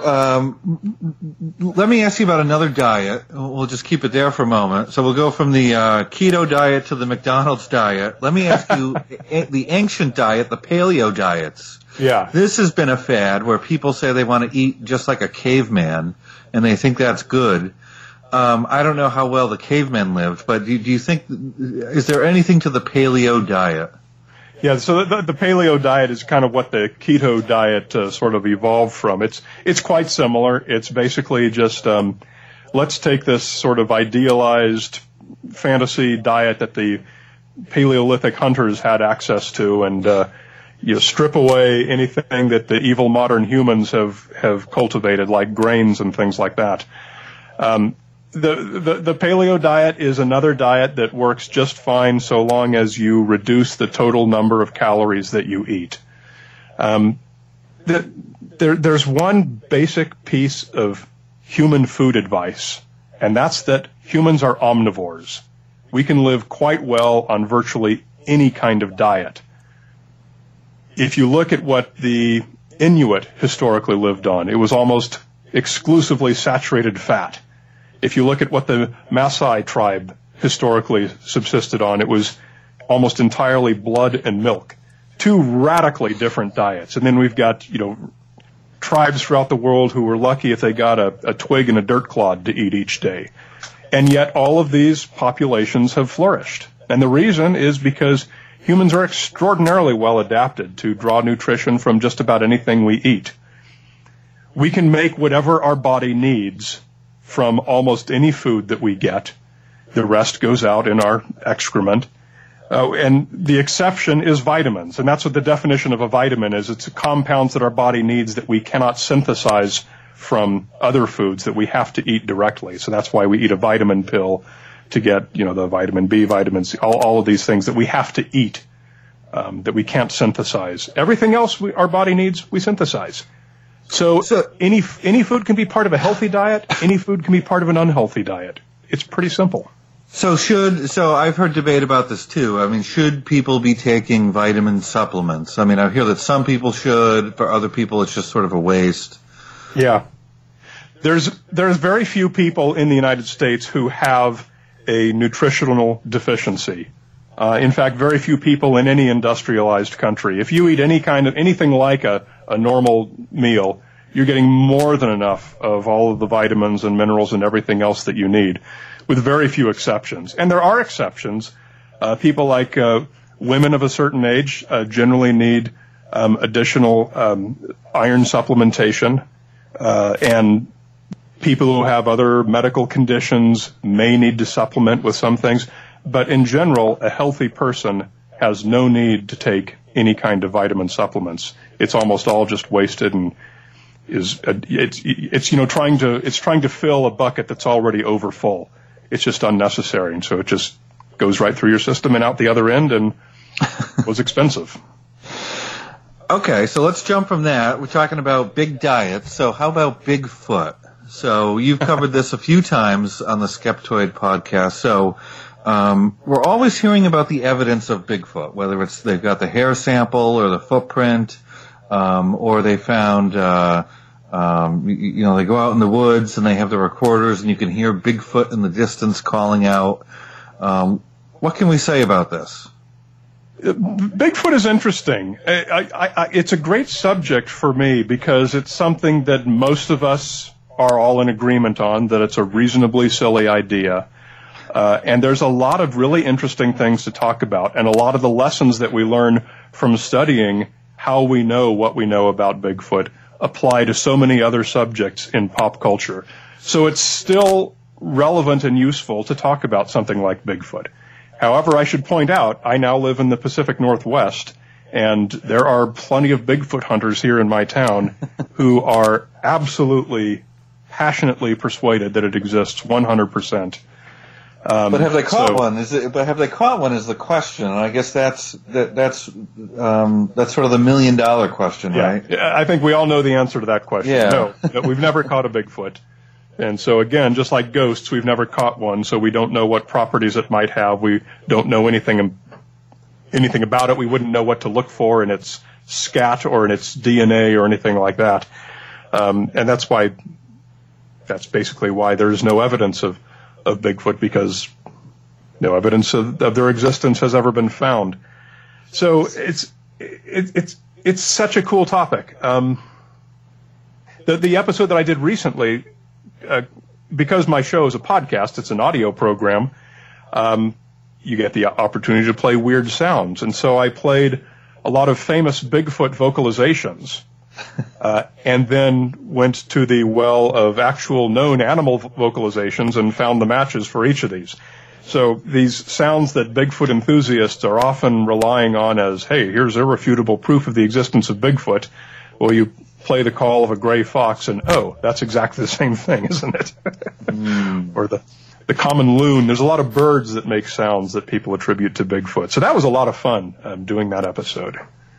um, let me ask you about another diet. We'll just keep it there for a moment. So we'll go from the uh, keto diet to the McDonald's diet. Let me ask you the ancient diet, the paleo diets. Yeah. This has been a fad where people say they want to eat just like a caveman, and they think that's good. Um, I don't know how well the cavemen lived, but do, do you think, is there anything to the paleo diet? Yeah, so the, the paleo diet is kind of what the keto diet uh, sort of evolved from. It's it's quite similar. It's basically just um, let's take this sort of idealized fantasy diet that the Paleolithic hunters had access to, and uh, you know, strip away anything that the evil modern humans have have cultivated, like grains and things like that. Um, The, the the paleo diet is another diet that works just fine so long as you reduce the total number of calories that you eat. Um, the, there, there's one basic piece of human food advice, and that's that humans are omnivores. We can live quite well on virtually any kind of diet. If you look at what the Inuit historically lived on, it was almost exclusively saturated fat. If you look at what the Maasai tribe historically subsisted on, it was almost entirely blood and milk. Two radically different diets. And then we've got, you know, tribes throughout the world who were lucky if they got a, a twig and a dirt clod to eat each day. And yet all of these populations have flourished. And the reason is because humans are extraordinarily well adapted to draw nutrition from just about anything we eat. We can make whatever our body needs from almost any food that we get. The rest goes out in our excrement. Uh, and the exception is vitamins. And that's what the definition of a vitamin is. It's compounds that our body needs that we cannot synthesize from other foods that we have to eat directly. So that's why we eat a vitamin pill to get, you know, the vitamin B, vitamin C, all, all of these things that we have to eat, um, that we can't synthesize. Everything else we, our body needs, we synthesize. So, so any any food can be part of a healthy diet. Any food can be part of an unhealthy diet. It's pretty simple. So should so I've heard debate about this too. I mean, should people be taking vitamin supplements? I mean, I hear that some people should. For other people, it's just sort of a waste. Yeah, there's there's very few people in the United States who have a nutritional deficiency. Uh, in fact, very few people in any industrialized country. If you eat any kind of anything like a, a normal meal, you're getting more than enough of all of the vitamins and minerals and everything else that you need, with very few exceptions. And there are exceptions. Uh, people like uh, women of a certain age uh, generally need um, additional um, iron supplementation, uh, and people who have other medical conditions may need to supplement with some things. But in general, a healthy person has no need to take any kind of vitamin supplements. It's almost all just wasted and is a, it's it's you know trying to it's trying to fill a bucket that's already over full. It's just unnecessary, and so it just goes right through your system and out the other end, and was expensive. Okay, so let's jump from that. We're talking about big diets. So how about Bigfoot? So you've covered this a few times on the Skeptoid podcast. So um, we're always hearing about the evidence of Bigfoot, whether it's they've got the hair sample or the footprint, um, or they found, uh, um, you, you know, they go out in the woods and they have the recorders and you can hear Bigfoot in the distance calling out. Um, what can we say about this? Bigfoot is interesting. I, I, I, it's a great subject for me because it's something that most of us are all in agreement on, that it's a reasonably silly idea. Uh, and there's a lot of really interesting things to talk about, and a lot of the lessons that we learn from studying how we know what we know about Bigfoot apply to so many other subjects in pop culture. So it's still relevant and useful to talk about something like Bigfoot. However, I should point out, I now live in the Pacific Northwest, and there are plenty of Bigfoot hunters here in my town who are absolutely, passionately persuaded that it exists one hundred percent. Um, but have they caught so, one? Is it, but have they caught one is the question, and I guess that's that, that's um, that's sort of the million dollar question, yeah, right? I think we all know the answer to that question. Yeah. No, we've never caught a Bigfoot. And so again, just like ghosts, we've never caught one, so we don't know what properties it might have. We don't know anything anything about it. We wouldn't know what to look for in its scat or in its D N A or anything like that. Um, and that's why, that's basically why there's no evidence of, of Bigfoot, because no evidence of, of their existence has ever been found. So it's it, it's it's such a cool topic. Um, the the episode that I did recently. Uh, because my show is a podcast, it's an audio program, um, you get the opportunity to play weird sounds. And so I played a lot of famous Bigfoot vocalizations, uh, and then went to the well of actual known animal vocalizations and found the matches for each of these. So these sounds that Bigfoot enthusiasts are often relying on as, hey, here's irrefutable proof of the existence of Bigfoot. Well, you play the call of a gray fox, and oh, that's exactly the same thing, isn't it? mm. Or the the common loon. There's a lot of birds that make sounds that people attribute to Bigfoot. So that was a lot of fun um, doing that episode.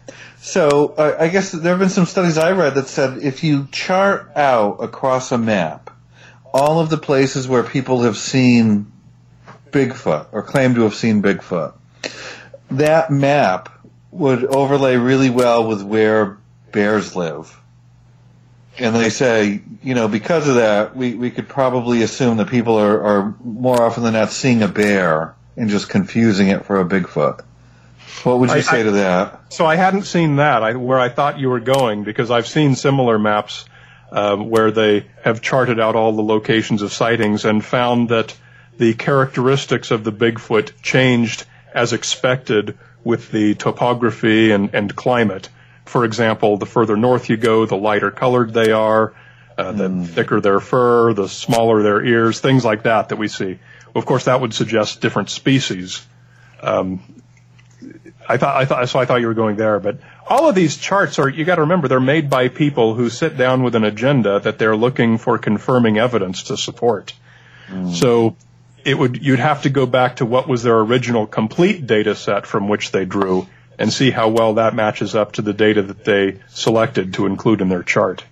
So uh, I guess there have been some studies I read that said if you chart out across a map all of the places where people have seen Bigfoot or claim to have seen Bigfoot, that map would overlay really well with where bears live. And they say, you know, because of that, we, we could probably assume that people are, are more often than not seeing a bear and just confusing it for a Bigfoot. What would you I, say I, to that? So I hadn't seen that, I, where I thought you were going, because I've seen similar maps uh, where they have charted out all the locations of sightings and found that the characteristics of the Bigfoot changed as expected with the topography and, and climate. For example, the further north you go, the lighter colored they are, uh, the mm. thicker their fur, the smaller their ears, things like that that we see. Well, of course, that would suggest different species. Um, I thought, I thought, so I thought you were going there, but all of these charts are, you got to remember, they're made by people who sit down with an agenda that they're looking for confirming evidence to support. Mm. So it would, you'd have to go back to what was their original complete data set from which they drew, and see how well that matches up to the data that they selected to include in their chart.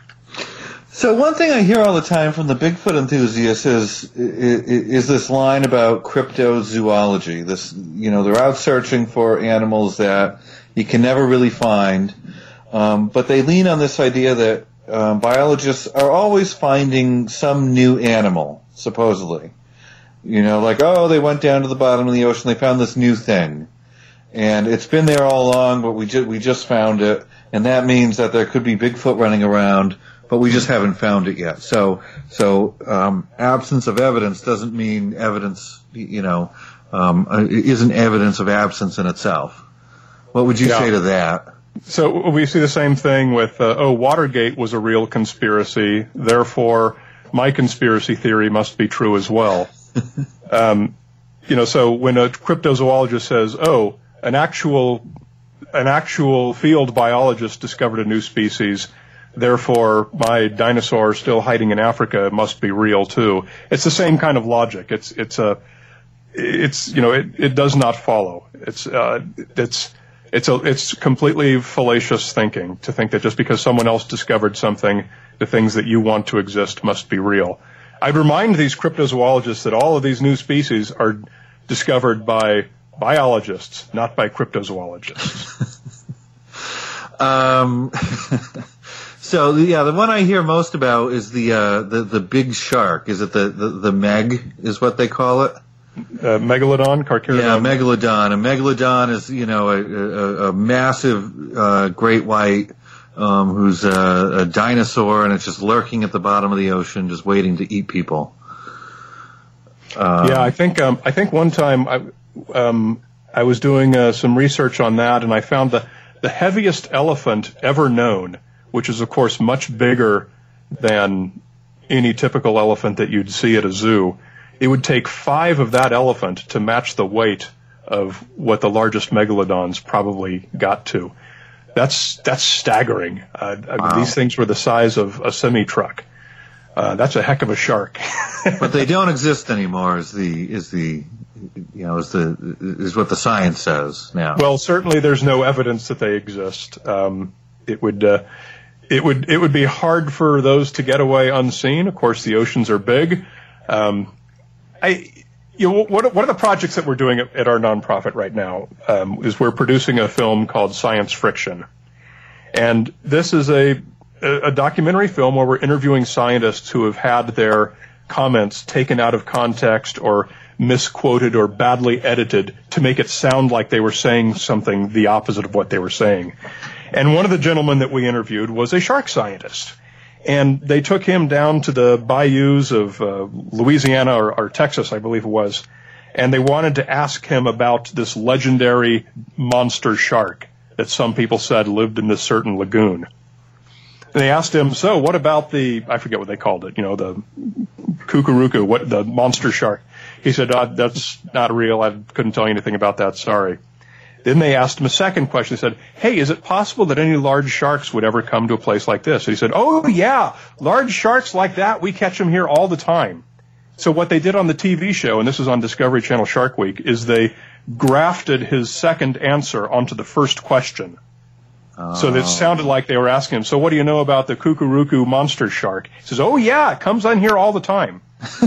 So one thing I hear all the time from the Bigfoot enthusiasts is, is, is this line about cryptozoology. This, you know, they're out searching for animals that you can never really find, um, but they lean on this idea that um, biologists are always finding some new animal, supposedly. You know, like, oh, they went down to the bottom of the ocean, they found this new thing. And it's been there all along, but we just, we just found it, and that means that there could be Bigfoot running around, but we just haven't found it yet. So, so, um, absence of evidence doesn't mean evidence, you know, um, isn't evidence of absence in itself. What would you yeah. say to that? So we see the same thing with, uh, oh, Watergate was a real conspiracy, therefore my conspiracy theory must be true as well. um, you know, so when a cryptozoologist says, oh, An actual, an actual field biologist discovered a new species, therefore my dinosaur still hiding in Africa must be real too. It's the same kind of logic. It's, it's a, it's, you know, it, it does not follow. It's, uh, it's, it's a, it's completely fallacious thinking to think that just because someone else discovered something, the things that you want to exist must be real. I'd remind these cryptozoologists that all of these new species are discovered by biologists, not by cryptozoologists. um, so yeah, the one I hear most about is the uh, the the big shark. Is it the the, the Meg? Is what they call it? Uh, megalodon, Carcharodon. Yeah, megalodon. A megalodon is you know a, a, a massive uh, great white um, who's a, a dinosaur, and it's just lurking at the bottom of the ocean, just waiting to eat people. Um, yeah, I think um, I think one time I. Um, I was doing uh, some research on that, and I found the, the heaviest elephant ever known, which is, of course, much bigger than any typical elephant that you'd see at a zoo, it would take five of that elephant to match the weight of what the largest megalodons probably got to. That's that's staggering. Uh, I wow. mean, these things were the size of a semi-truck. Uh, that's a heck of a shark. But they don't exist anymore. Is the is the you know is the is what the science says now? Well, certainly there's no evidence that they exist. Um, it would uh, it would it would be hard for those to get away unseen. Of course, the oceans are big. Um, I. You know, what, one of the projects that we're doing at, at our nonprofit right now um, is we're producing a film called Science Friction. And this is a, a documentary film where we're interviewing scientists who have had their comments taken out of context or misquoted or badly edited to make it sound like they were saying something the opposite of what they were saying. And one of the gentlemen that we interviewed was a shark scientist. And they took him down to the bayous of uh, Louisiana or, or Texas, I believe it was, and they wanted to ask him about this legendary monster shark that some people said lived in this certain lagoon. And they asked him, so what about the, I forget what they called it, you know, the cucurucu, what, the monster shark. He said, uh, that's not real. I couldn't tell you anything about that. Sorry. Then they asked him a second question. They said, hey, is it possible that any large sharks would ever come to a place like this? And he said, oh, yeah, large sharks like that, we catch them here all the time. So what they did on the T V show, and this was on Discovery Channel Shark Week, is they grafted his second answer onto the first question. Oh. So that it sounded like they were asking him, so what do you know about the cucurucu monster shark? He says, oh, yeah, it comes on here all the time.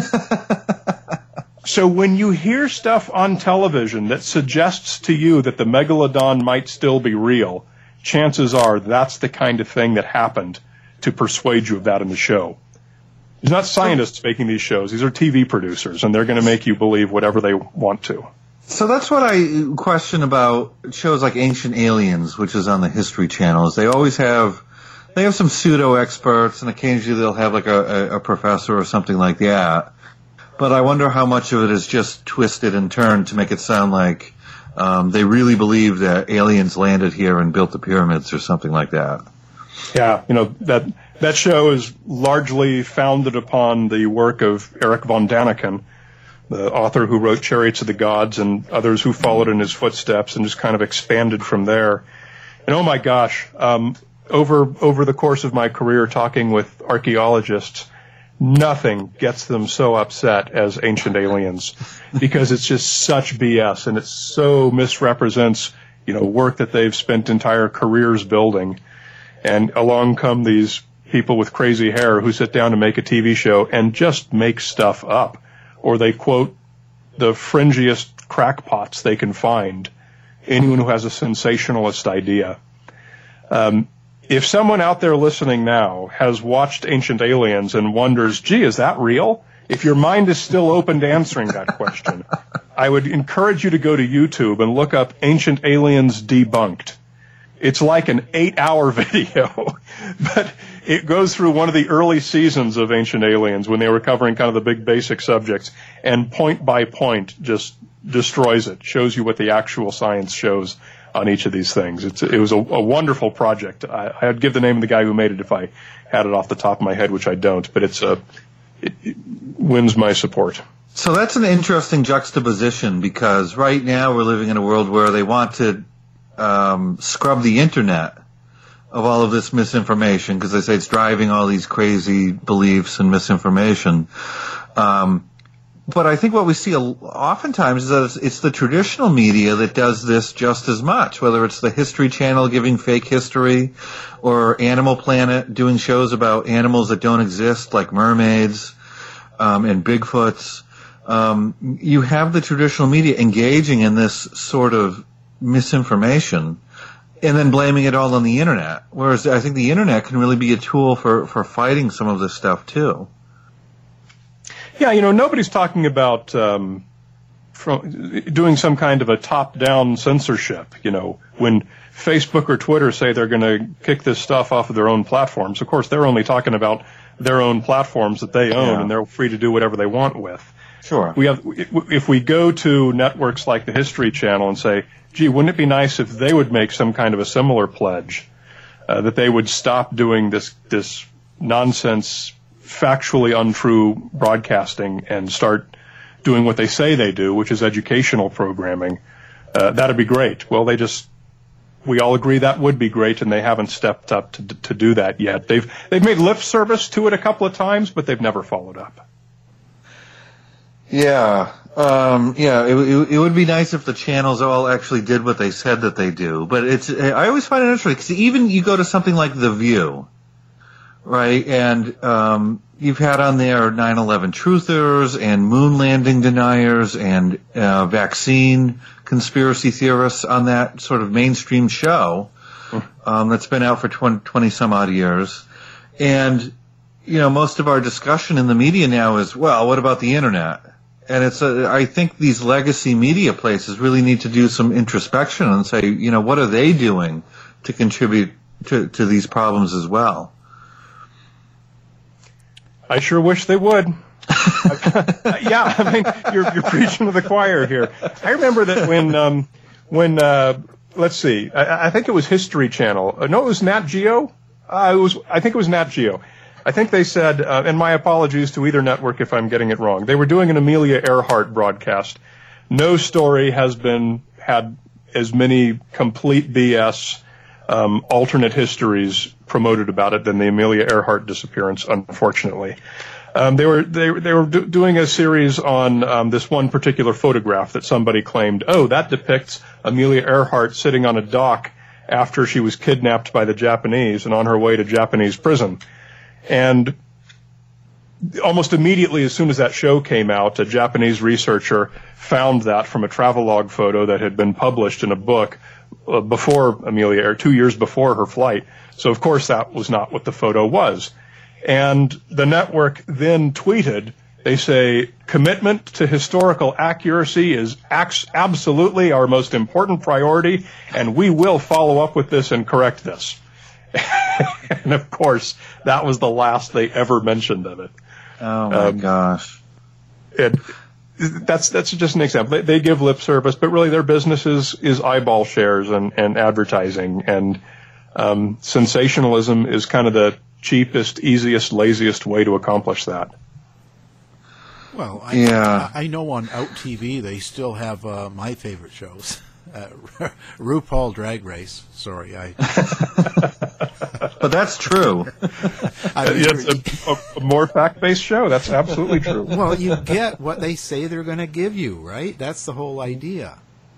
So when you hear stuff on television that suggests to you that the megalodon might still be real, chances are that's the kind of thing that happened to persuade you of that in the show. It's not scientists making these shows. These are T V producers, and they're going to make you believe whatever they want to. So that's what I question about shows like Ancient Aliens, which is on the History Channel, is they always have, they have some pseudo-experts, and occasionally they'll have like a, a, a professor or something like that. But I wonder how much of it is just twisted and turned to make it sound like um, they really believe that aliens landed here and built the pyramids or something like that. Yeah, you know, that that show is largely founded upon the work of Eric von Daniken, the author who wrote Chariots of the Gods, and others who followed in his footsteps and just kind of expanded from there. And oh my gosh, um, over over the course of my career talking with archaeologists, nothing gets them so upset as Ancient Aliens, because it's just such B S, and it so misrepresents, you know, work that they've spent entire careers building. And along come these people with crazy hair who sit down to make a T V show and just make stuff up, or they quote the fringiest crackpots they can find, anyone who has a sensationalist idea. Um, If someone out there listening now has watched Ancient Aliens and wonders, gee, is that real? If your mind is still open to answering that question, I would encourage you to go to YouTube and look up Ancient Aliens Debunked. It's like an eight-hour video, but it goes through one of the early seasons of Ancient Aliens when they were covering kind of the big basic subjects, and point by point just destroys it, shows you what the actual science shows on each of these things. It's, it was a, a wonderful project. I, I'd give the name of the guy who made it if I had it off the top of my head, which I don't, but it's a, it, it wins my support. So that's an interesting juxtaposition, because right now we're living in a world where they want to um, scrub the internet of all of this misinformation, because they say it's driving all these crazy beliefs and misinformation. Um, But I think what we see oftentimes is that it's, it's the traditional media that does this just as much, whether it's the History Channel giving fake history, or Animal Planet doing shows about animals that don't exist, like mermaids um, and Bigfoots. Um, you have the traditional media engaging in this sort of misinformation and then blaming it all on the internet, whereas I think the internet can really be a tool for, for fighting some of this stuff too. Yeah, you know, nobody's talking about um, from doing some kind of a top-down censorship. You know, when Facebook or Twitter say they're going to kick this stuff off of their own platforms, of course, they're only talking about their own platforms that they own, yeah. and they're free to do whatever they want with. Sure. We have, if we go to networks like the History Channel and say, gee, wouldn't it be nice if they would make some kind of a similar pledge, uh, that they would stop doing this this nonsense, factually untrue broadcasting and start doing what they say they do, which is educational programming. Uh, that'd be great. Well, they just, we all agree that would be great, and they haven't stepped up to to do that yet. They've they've made lip service to it a couple of times, but they've never followed up. Yeah, um, yeah. It, it, it would be nice if the channels all actually did what they said that they do. But it's I always find it interesting because even you go to something like The View, right? And um, you've had on there nine eleven truthers and moon landing deniers and uh, vaccine conspiracy theorists on that sort of mainstream show um, that's been out for twenty some odd years. And, you know, most of our discussion in the media now is, well, what about the internet? And it's a, I think these legacy media places really need to do some introspection and say, you know, what are they doing to contribute to, to these problems as well? I sure wish they would. Yeah, I mean, you're, you're preaching to the choir here. I remember that when, um, when uh, let's see, I, I think it was History Channel. Uh, no, it was Nat Geo. Uh, it was, I think it was Nat Geo. I think they said, uh, and my apologies to either network if I'm getting it wrong. They were doing an Amelia Earhart broadcast. No story has been had as many complete B S um, alternate histories promoted about it than the Amelia Earhart disappearance, unfortunately. Um, they were they they were do, doing a series on um, this one particular photograph that somebody claimed, oh, that depicts Amelia Earhart sitting on a dock after she was kidnapped by the Japanese and on her way to Japanese prison. And almost immediately, as soon as that show came out, a Japanese researcher found that from a travelogue photo that had been published in a book uh, before Amelia, or two years before her flight. So, of course, that was not what the photo was. And the network then tweeted, they say, commitment to historical accuracy is ax- absolutely our most important priority, and we will follow up with this and correct this. And, of course, that was the last they ever mentioned of it. Oh, my um, gosh. It, that's that's just an example. They, they give lip service, but really their business is, is eyeball shares and, and advertising. And um, sensationalism is kind of the cheapest, easiest, laziest way to accomplish that. Well, I, yeah. I, I know on Out T V they still have uh, my favorite shows. Uh, RuPaul Drag Race. Sorry, I. But that's true. I mean, it's a, a, a more fact-based show. That's absolutely true. Well, you get what they say they're going to give you, right? That's the whole idea.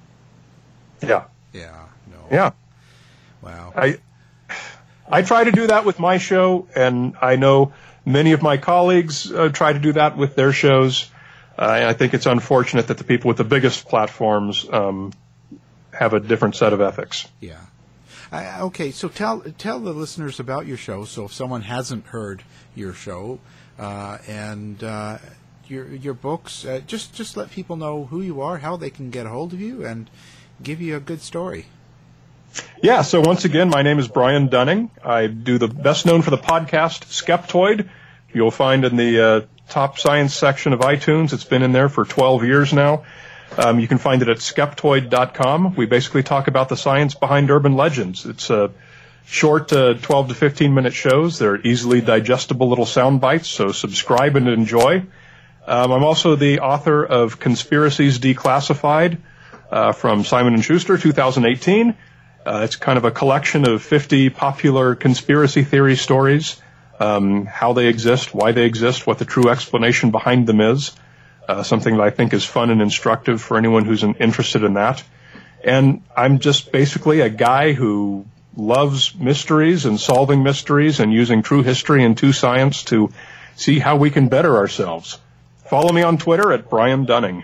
Yeah. Yeah. No. Yeah. Wow. I I try to do that with my show, and I know many of my colleagues uh, try to do that with their shows. Uh, and I think it's unfortunate that the people with the biggest platforms um, have a different set of ethics. Yeah. Uh, okay, so tell tell the listeners about your show. So if someone hasn't heard your show uh, and uh, your your books, uh, just just let people know who you are, how they can get a hold of you, and give you a good story. Yeah. So once again, my name is Brian Dunning. I do the best known for the podcast Skeptoid. You'll find in the uh, top science section of iTunes. It's been in there for twelve years now. Um, you can find it at skeptoid dot com. We basically talk about the science behind urban legends. It's a uh, short uh, twelve to fifteen minute shows. They're easily digestible little sound bites, so subscribe and enjoy. Um, I'm also the author of Conspiracies Declassified uh, from Simon and Schuster, two thousand eighteen. Uh, it's kind of a collection of fifty popular conspiracy theory stories, um, how they exist, why they exist, what the true explanation behind them is. Uh, something that I think is fun and instructive for anyone who's an, interested in that. And I'm just basically a guy who loves mysteries and solving mysteries and using true history and true science to see how we can better ourselves. Follow me on Twitter at Brian Dunning.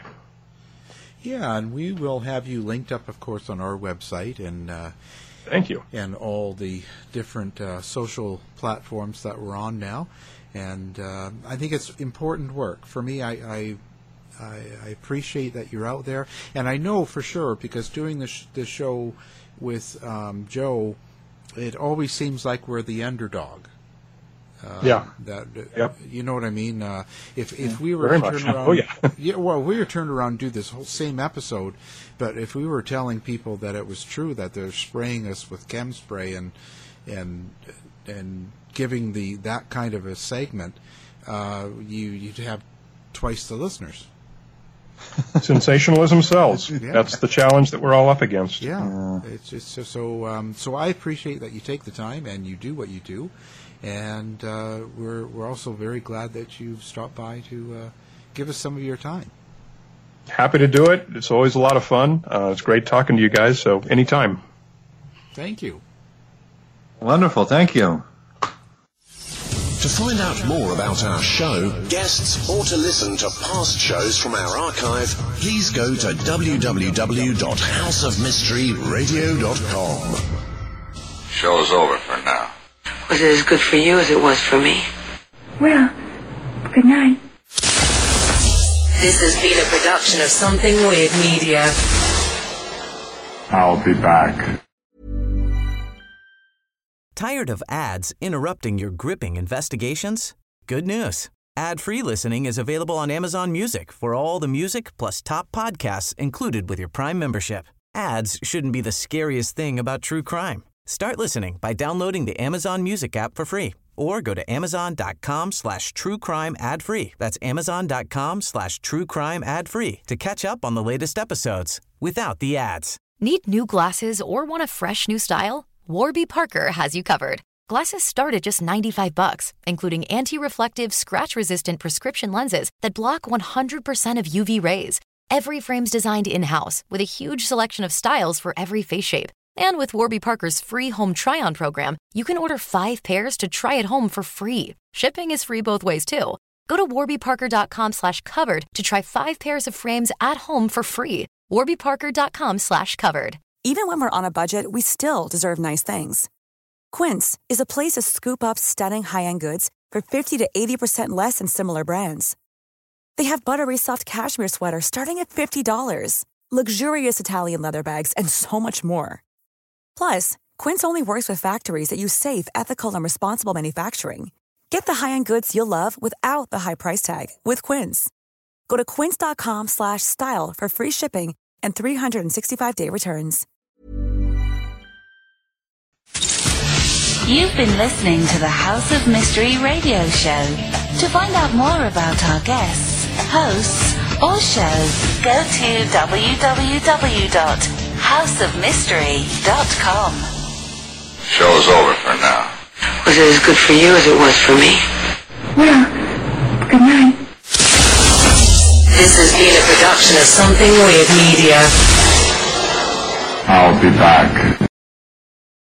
Yeah, and we will have you linked up, of course, on our website and uh, thank you, and all the different uh, social platforms that we're on now. And uh, I think it's important work. For me, I, I I, I appreciate that you're out there, and I know for sure because doing this this show with um, Joe, it always seems like we're the underdog. Uh, yeah. That yep. You know what I mean? Uh, if if we were Very to much. turn around, oh yeah, yeah. Well, we were turned around and do this whole same episode, but if we were telling people that it was true that they're spraying us with chem spray and and and giving the that kind of a segment, uh, you you'd have twice the listeners. Sensationalism sells. Yeah. That's the challenge that we're all up against. Yeah, uh, it's just so. So, um, so I appreciate that you take the time and you do what you do, and uh, we're we're also very glad that you've stopped by to uh, give us some of your time. Happy to do it. It's always a lot of fun. Uh, it's great talking to you guys. So, anytime. Thank you. Wonderful. Thank you. To find out more about our show, guests, or to listen to past shows from our archive, please go to w w w dot house of mystery radio dot com. Show's over for now. Was it as good for you as it was for me? Well, good night. This has been a production of Something Weird Media. I'll be back. Tired of ads interrupting your gripping investigations? Good news. Ad-free listening is available on Amazon Music for all the music plus top podcasts included with your Prime membership. Ads shouldn't be the scariest thing about true crime. Start listening by downloading the Amazon Music app for free or go to amazon.com slash true crime ad free. That's amazon.com slash true crime ad free to catch up on the latest episodes without the ads. Need new glasses or want a fresh new style? Warby Parker has you covered. Glasses start at just ninety-five bucks, including anti-reflective, scratch-resistant prescription lenses that block one hundred percent of U V rays. Every frame's designed in-house with a huge selection of styles for every face shape. And with Warby Parker's free home try-on program, you can order five pairs to try at home for free. Shipping is free both ways, too. Go to warbyparker.com slash covered to try five pairs of frames at home for free. warbyparker.com slash covered. Even when we're on a budget, we still deserve nice things. Quince is a place to scoop up stunning high-end goods for fifty to eighty percent less than similar brands. They have buttery soft cashmere sweaters starting at fifty dollars, luxurious Italian leather bags, and so much more. Plus, Quince only works with factories that use safe, ethical, and responsible manufacturing. Get the high-end goods you'll love without the high price tag with Quince. Go to quince.com slash style for free shipping and three sixty-five day returns. You've been listening to the House of Mystery radio show. To find out more about our guests, hosts, or shows, go to w w w dot house of mystery dot com. Show's over for now. Was it as good for you as it was for me? Well, good night. This has been a production of Something Weird Media. I'll be back.